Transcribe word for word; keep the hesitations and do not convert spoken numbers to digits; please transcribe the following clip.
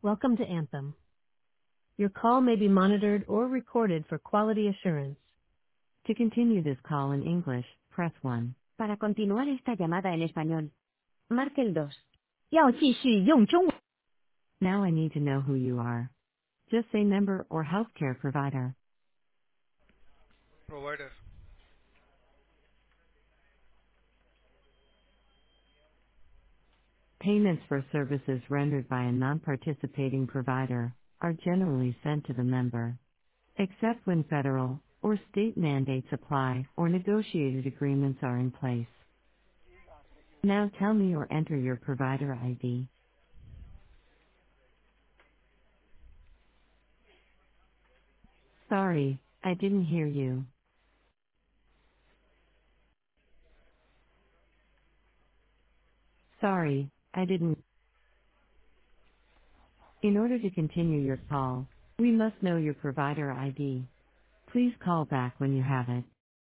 Welcome to Anthem. Your call may be monitored or recorded for quality assurance. To continue this call in English, press one. Para continuar esta llamada en español, marque el dos. 要继续用中文 Now I need to know who you are. Just say member or healthcare provider. Provider. Payments for services rendered by a non-participating provider are generally sent to the member, except when federal or state mandates apply or negotiated agreements are in place. Now tell me or enter your provider I D. Sorry, I didn't hear you. Sorry, I didn't. In order to continue your call, we must know your provider I D. Please call back when you have it.